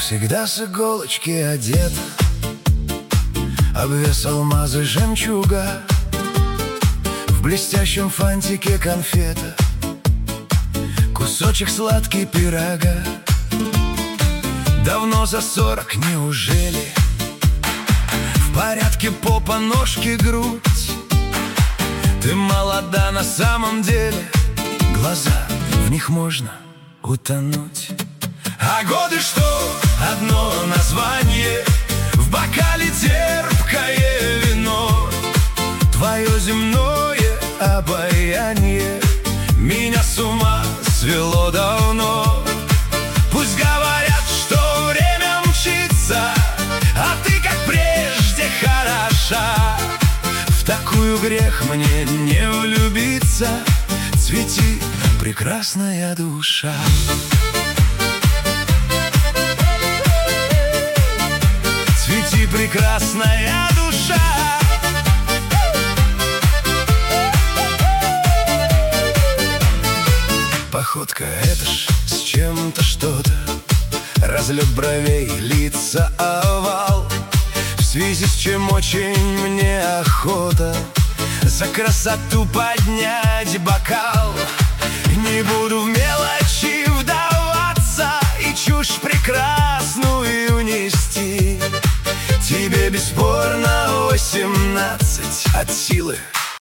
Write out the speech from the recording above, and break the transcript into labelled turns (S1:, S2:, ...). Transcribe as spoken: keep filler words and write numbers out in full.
S1: всегда с иголочки одета, обвес алмазы жемчуга, в блестящем фантике конфета, кусочек сладкий пирога. Давно за сорок, неужели? В порядке попа, ножки, грудь. Ты молода на самом деле, глаза, в них можно утонуть. А годы что? Одно название, в бокале терпкое вино. Твое земное обаяние меня с ума свело давно. Пусть говорят, что время мчится, а ты, как прежде, хороша. В такую грех мне не влюбиться. Цвети, прекрасная душа. Цвети, прекрасная душа. Походка, это ж с чем-то что-то, разлет бровей, лица овал, в связи с чем очень мне охота за красоту поднять бокал. Не буду в мелочи вдаваться и чушь прекрасную нести. Тебе бесспорно восемнадцать, от силы